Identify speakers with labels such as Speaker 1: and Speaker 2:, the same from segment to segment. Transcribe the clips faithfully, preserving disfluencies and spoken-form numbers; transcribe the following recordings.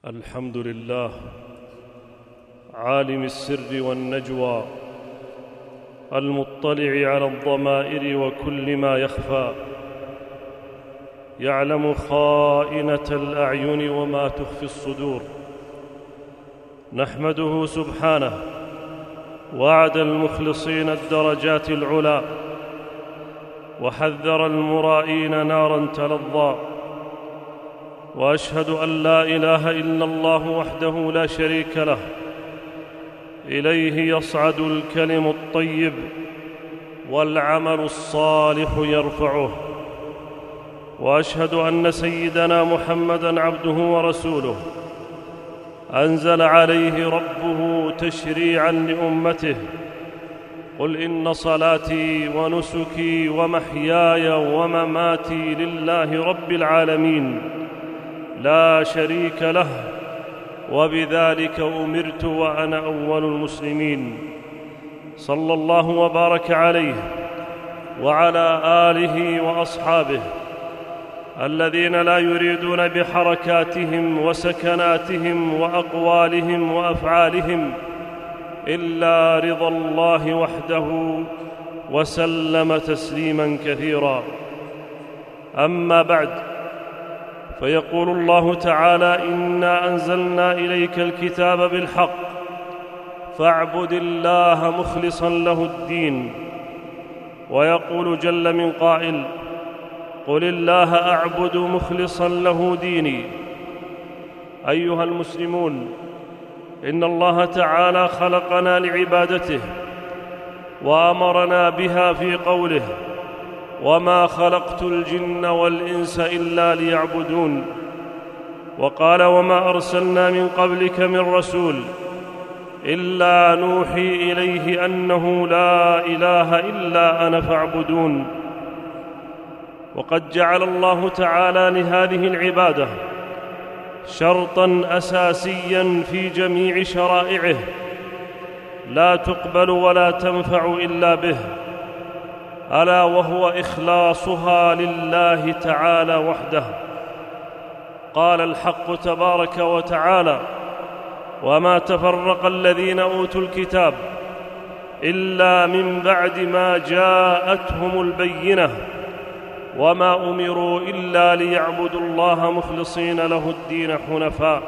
Speaker 1: الحمد لله عالم السر والنجوى، المطلع على الضمائر وكل ما يخفى، يعلم خائنة الأعين وما تخفي الصدور. نحمده سبحانه، وعد المخلصين الدرجات العلى، وحذر المرائين نارا تلظى. وأشهد أن لا إله إلا الله وحده لا شريك له، إليه يصعد الكلم الطيب والعمل الصالح يرفعه. وأشهد أن سيدنا محمدًا عبده ورسوله، أنزل عليه ربه تشريعًا لأمته: قل إن صلاتي ونسكي ومحياي ومماتي لله رب العالمين لا شريك له، وبذلك أمرت وأنا أول المسلمين. صلى الله وبارك عليه وعلى آله وأصحابه الذين لا يريدون بحركاتهم وسكناتهم وأقوالهم وأفعالهم إلا رضا الله وحده، وسلم تسليماً كثيراً. أما بعد، فيقول الله تعالى: إنا أنزلنا إليك الكتاب بالحق فاعبد الله مخلصاً له الدين. ويقول جل من قائل: قل الله أعبد مخلصاً له ديني. أيها المسلمون، إن الله تعالى خلقنا لعبادته، وأمرنا بها في قوله: وما خلقت الجن والإنس إلا ليعبدون. وقال: وما أرسلنا من قبلك من رسول إلا نوحي إليه أنه لا إله إلا أنا فاعبدون. وقد جعل الله تعالى لهذه العبادة شرطاً أساسياً في جميع شرائعه لا تقبل ولا تنفع إلا به، ألا وهو إخلاصها لله تعالى وحده. قال الحق تبارك وتعالى: وما تفرق الذين أوتوا الكتاب إلا من بعد ما جاءتهم البينة وما أمروا إلا ليعبدوا الله مخلصين له الدين حنفاء.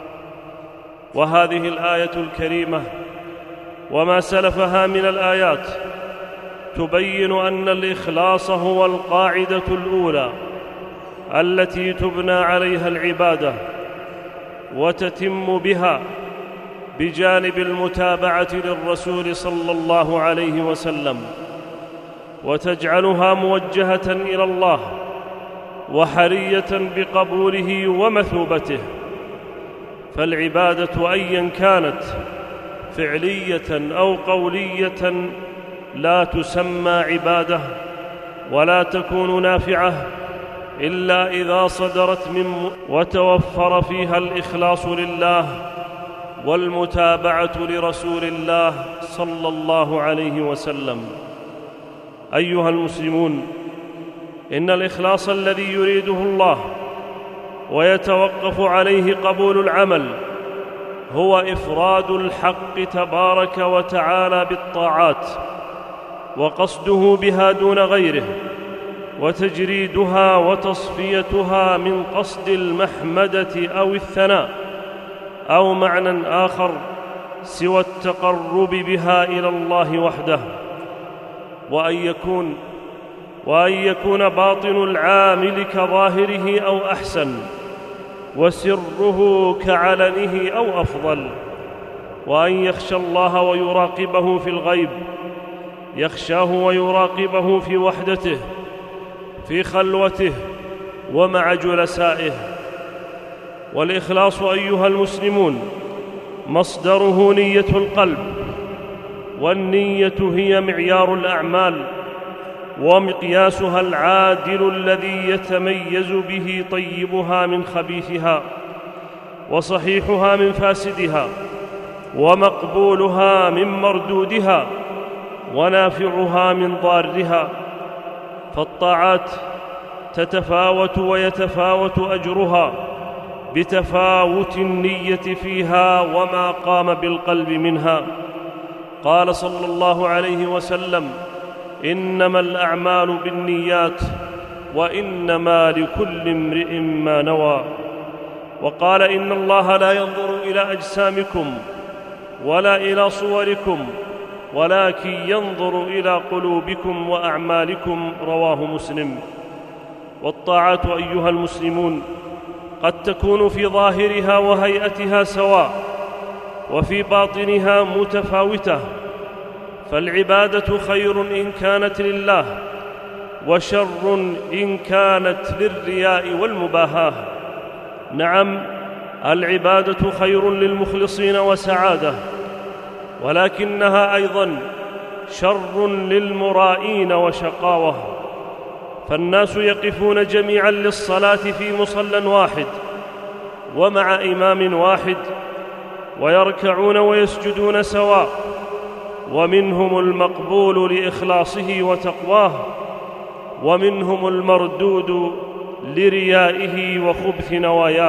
Speaker 1: وهذه الآية الكريمة وما سلفها من الآيات تبين أن الإخلاص هو القاعدة الأولى التي تبنى عليها العبادة، وتتم بها بجانب المتابعة للرسول صلى الله عليه وسلم، وتجعلها موجهة إلى الله وحرية بقبوله ومثوبته. فالعبادة أياً كانت، فعلية أو قولية، لا تسمى عبادة ولا تكون نافعة إلا إذا صدرت من وتوفر فيها الإخلاص لله والمتابعة لرسول الله صلى الله عليه وسلم. أيها المسلمون، إن الإخلاص الذي يريده الله ويتوقف عليه قبول العمل هو إفراد الحق تبارك وتعالى بالطاعات، وقصده بها دون غيره، وتجريدها وتصفيتها من قصد المحمدة أو الثناء أو معنى آخر سوى التقرب بها إلى الله وحده. وأن يكون وأن يكون باطن العامل كظاهره أو أحسن، وسره كعلنه أو أفضل. وأن يخشى الله ويراقبه في الغيب، يخشاه ويراقبه في وحدته، في خلوته ومع جلسائه. والإخلاص أيها المسلمون مصدره نية القلب، والنية هي معيار الأعمال ومقياسها العادل الذي يتميز به طيبها من خبيثها، وصحيحها من فاسدها، ومقبولها من مردودها، ونافعها من ضارها. فالطاعات تتفاوت ويتفاوت أجرها بتفاوت النية فيها وما قام بالقلب منها. قال صلى الله عليه وسلم: إنما الأعمال بالنيات وإنما لكل امرئ ما نوى. وقال: إن الله لا ينظر إلى أجسامكم ولا إلى صوركم ولكن ينظر إلى قلوبكم وأعمالكم. رواه مسلم. والطاعات أيها المسلمون قد تكون في ظاهرها وهيئتها سواء وفي باطنها متفاوتة، فالعبادة خير إن كانت لله، وشر إن كانت للرياء والمباهاة. نعم، العبادة خير للمخلصين وسعادة، ولكنها أيضاً شر للمرائين وشقاوة. فالناس يقفون جميعاً للصلاة في مصلى واحد ومع إمام واحد، ويركعون ويسجدون سواء، ومنهم المقبول لإخلاصه وتقواه، ومنهم المردود لريائه وخبث نواياه.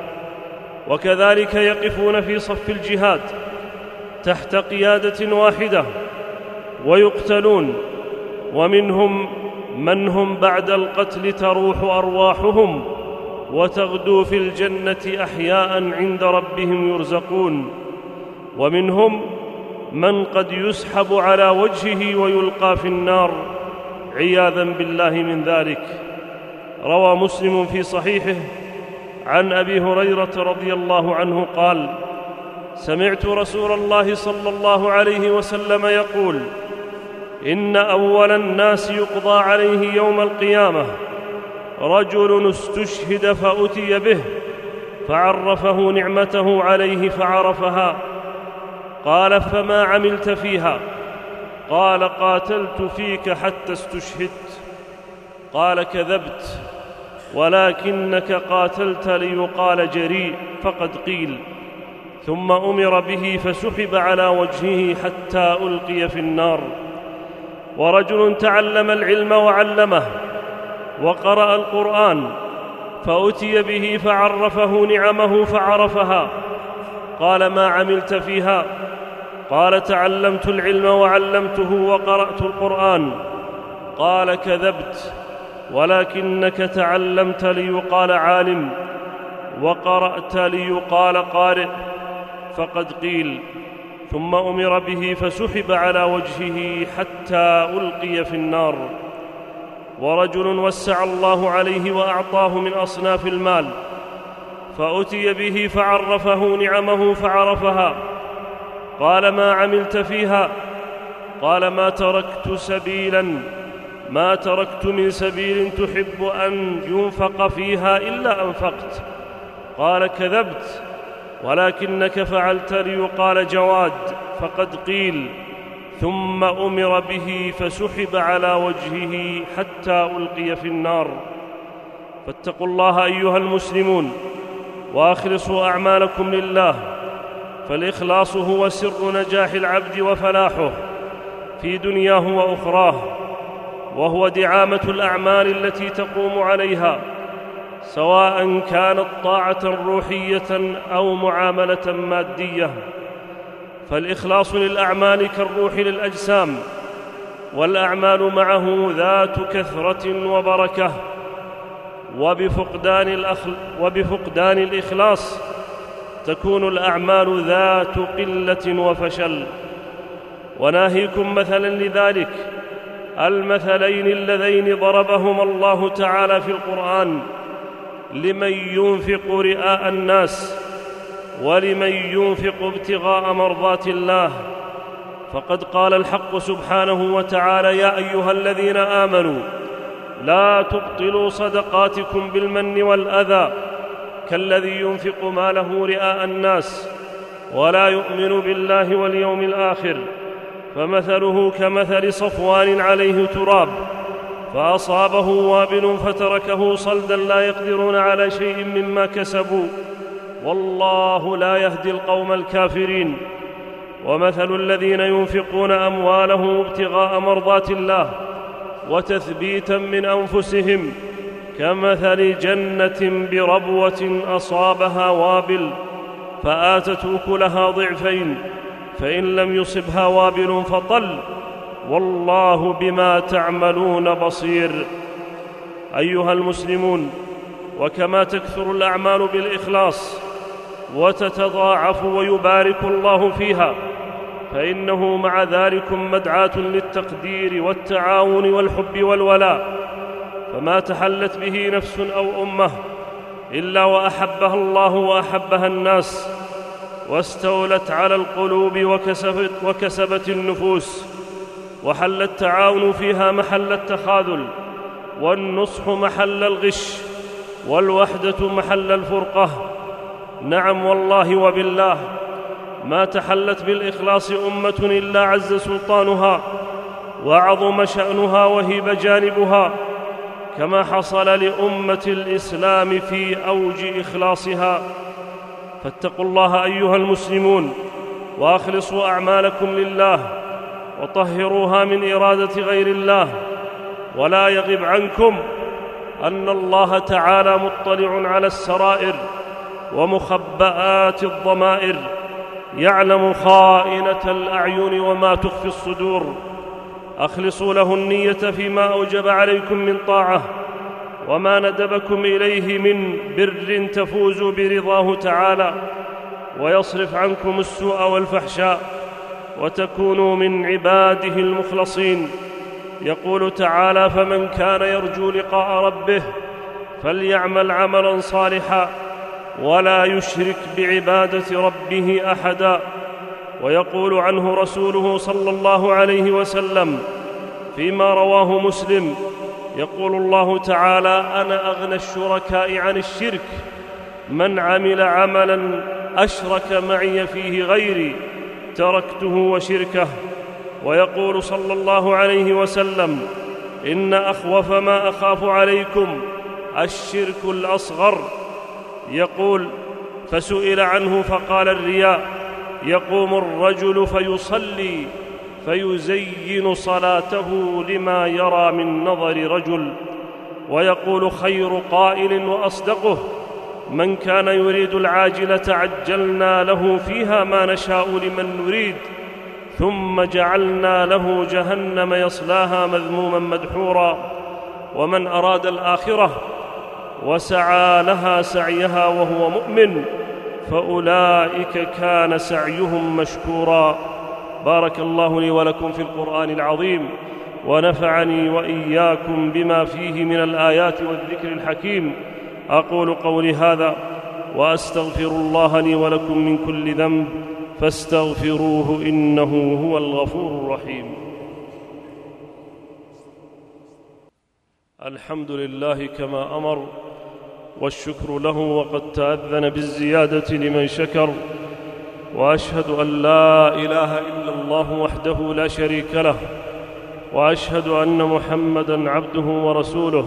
Speaker 1: وكذلك يقفون في صف الجهاد تحت قيادة واحدة ويقتلون، ومنهم من هم بعد القتل تروح أرواحهم وتغدو في الجنة أحياء عند ربهم يرزقون، ومنهم من قد يسحب على وجهه ويلقى في النار عياذا بالله من ذلك. روى مسلم في صحيحه عن أبي هريرة رضي الله عنه قال: سمعت رسول الله صلى الله عليه وسلم يقول: إن أول الناس يقضى عليه يوم القيامة رجل استشهد فأتي به فعرفه نعمته عليه فعرفها، قال: فما عملت فيها؟ قال: قاتلت فيك حتى استشهدت. قال: كذبت، ولكنك قاتلت ليقال جريء، فقد قيل. ثم أمر به فسحب على وجهه حتى ألقي في النار. ورجل تعلم العلم وعلمه وقرأ القرآن فأتي به فعرفه نعمه فعرفها، قال: ما عملت فيها؟ قال: تعلمت العلم وعلمته وقرأت القرآن. قال: كذبت، ولكنك تعلمت ليقال عالم وقرأت ليقال قارئ، فقد قيل. ثم أمر به فسحب على وجهه حتى ألقي في النار. ورجل وسع الله عليه وأعطاه من أصناف المال فأتي به فعرفه نعمه فعرفها، قال: ما عملت فيها؟ قال: ما تركت سبيلا ما تركت من سبيل تحب أن ينفق فيها إلا أنفقت. قال: كذبت، ولكنك فعلت ليقال جواد، فقد قيل. ثم أمر به فسحب على وجهه حتى ألقي في النار. فاتقوا الله أيها المسلمون وأخلصوا أعمالكم لله، فالإخلاص هو سر نجاح العبد وفلاحه في دنياه وأخراه، وهو دعامة الأعمال التي تقوم عليها، سواء كانت طاعة روحية أو معاملة مادية. فالإخلاص للأعمال كالروح للأجسام، والأعمال معه ذات كثرة وبركة، وبفقدان, الأخل وبفقدان الإخلاص تكون الأعمال ذات قلة وفشل. وناهيكم مثلا لذلك المثلين اللذين ضربهما الله تعالى في القرآن لمن ينفق رئاء الناس ولمن ينفق ابتغاء مرضات الله. فقد قال الحق سبحانه وتعالى: يا أيها الذين آمنوا لا تبطلوا صدقاتكم بالمن والأذى كالذي ينفق ماله رئاء الناس ولا يؤمن بالله واليوم الآخر، فمثله كمثل صفوان عليه تراب فأصابه وابل فتركه صلدا لا يقدرون على شيء مما كسبوا، والله لا يهدي القوم الكافرين. ومثل الذين ينفقون أموالهم ابتغاء مرضات الله وتثبيتا من أنفسهم كمثل جنة بربوة أصابها وابل فآتت أكلها ضعفين فإن لم يصبها وابل فطل والله بما تعملون بصير. أيها المسلمون، وكما تكثر الأعمال بالإخلاص وتتضاعف ويبارك الله فيها، فإنه مع ذلكم مدعاة للتقدير والتعاون والحب والولاء، فما تحلت به نفس أو أمة إلا وأحبها الله وأحبها الناس، واستولت على القلوب وكسبت, وكسبت النفوس، وحل التعاون فيها محل التخاذل، والنصح محل الغش، والوحدة محل الفرقة. نعم والله وبالله، ما تحلت بالإخلاص أمة إلا عز سلطانها وعظم شأنها وهيب جانبها، كما حصل لأمة الإسلام في أوج إخلاصها. فاتقوا الله أيها المسلمون، وأخلصوا أعمالكم لله، وطهروها من إرادة غير الله، ولا يغب عنكم أن الله تعالى مطلع على السرائر ومخبآت الضمائر، يعلم خائنة الأعين وما تخفي الصدور. أخلصوا له النية فيما أوجب عليكم من طاعة، وما ندبكم إليه من بر تفوزوا برضاه تعالى، ويصرف عنكم السوء والفحشاء، وتكونوا من عباده المخلصين. يقول تعالى: فمن كان يرجو لقاء ربه فليعمل عملا صالحا ولا يشرك بعبادة ربه أحدا. ويقول عنه رسوله صلى الله عليه وسلم فيما رواه مسلم، يقول الله تعالى: أنا أغنى الشركاء عن الشرك، من عمل عملا أشرك معي فيه غيري تركته وشركه. ويقول صلى الله عليه وسلم: إن أخوف ما أخاف عليكم الشرك الأصغر. يقول: فسئل عنه فقال: الرياء، يقوم الرجل فيصلي فيزين صلاته لما يرى من نظر رجل. ويقول خير قائل وأصدقه: من كان يريد العاجلة عجلنا له فيها ما نشاء لمن نريد ثم جعلنا له جهنم يصلاها مذموما مدحورا. ومن أراد الآخرة وسعى لها سعيها وهو مؤمن فأولئك كان سعيهم مشكورا. بارك الله لي ولكم في القرآن العظيم، ونفعني وإياكم بما فيه من الآيات والذكر الحكيم. أقول قولي هذا وأستغفر الله لي ولكم من كل ذنب فاستغفروه إنه هو الغفور الرحيم. الحمد لله كما أمر، والشكر له وقد تأذن بالزيادة لمن شكر، وأشهد أن لا إله إلا الله وحده لا شريك له، وأشهد أن محمدًا عبده ورسوله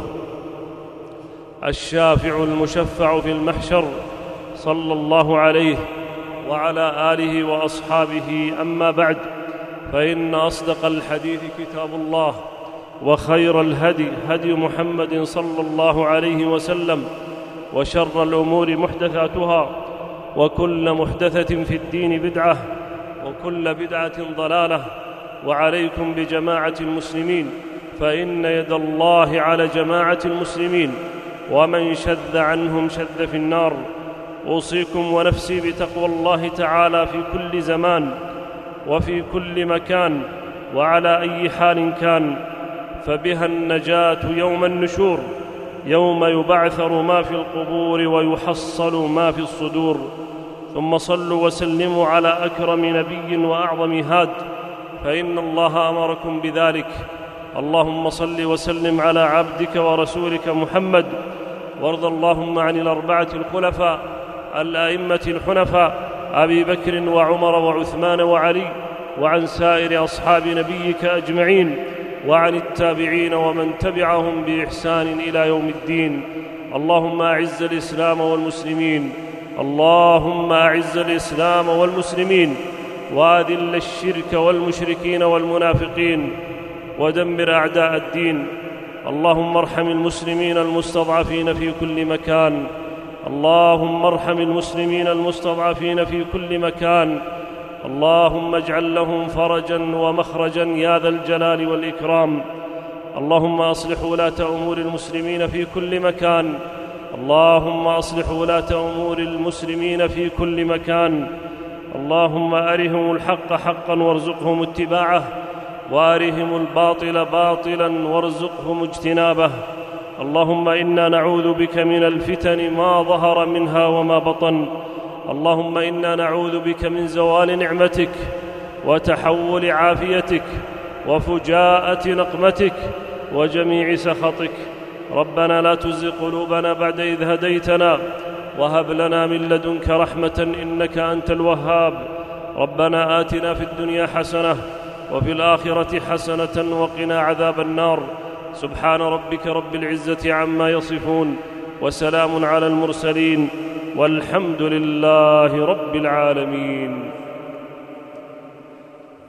Speaker 1: الشافع المشفع في المحشر صلى الله عليه وعلى آله وأصحابه. أما بعد، فإن أصدق الحديث كتاب الله، وخير الهدي هدي محمد صلى الله عليه وسلم، وشر الأمور محدثاتها، وكل محدثة في الدين بدعة، وكل بدعة ضلالة. وعليكم بجماعة المسلمين، فإن يد الله على جماعة المسلمين، ومن شذ عنهم شذ في النار. أوصيكم ونفسي بتقوى الله تعالى في كل زمان وفي كل مكان وعلى أي حال كان، فبها النجاة يوم النشور، يوم يبعثر ما في القبور ويحصل ما في الصدور. ثم صلوا وسلموا على أكرم نبي وأعظم هاد، فإن الله أمركم بذلك. اللهم صل وسلم على عبدك ورسولك محمد، وارض اللهم عن الأربعة الخلفاء الأئمة الحنفاء أبي بكر وعمر وعثمان وعلي، وعن سائر أصحاب نبيك أجمعين، وعن التابعين ومن تبعهم بإحسان إلى يوم الدين. اللهم أعز الإسلام والمسلمين، اللهم أعز الإسلام والمسلمين، وأذل الشرك والمشركين والمنافقين، ودمر أعداء الدين. اللهم ارحم المسلمين المستضعفين في كل مكان اللهم ارحم المسلمين المستضعفين في كل مكان اللهم اجعل لهم فرجا ومخرجا يا ذا الجلال والإكرام. اللهم أصلح ولاة أمور المسلمين في كل مكان اللهم أصلح ولاة أمور المسلمين في كل مكان. اللهم أرهم الحق حقا وارزقهم اتباعه وأرهم الباطل باطلا وارزقهم اجتنابه. اللهم إنا نعوذ بك من الفتن ما ظهر منها وما بطن. اللهم إنا نعوذ بك من زوال نعمتك وتحول عافيتك وفجاءة نقمتك وجميع سخطك. ربنا لا تزغ قلوبنا بعد إذ هديتنا وهب لنا من لدنك رحمة إنك أنت الوهاب. ربنا آتنا في الدنيا حسنة وفي الآخرة حسنة وقنا عذاب النار. سبحان ربك رب العزة عما يصفون وسلام على المرسلين والحمد لله رب العالمين.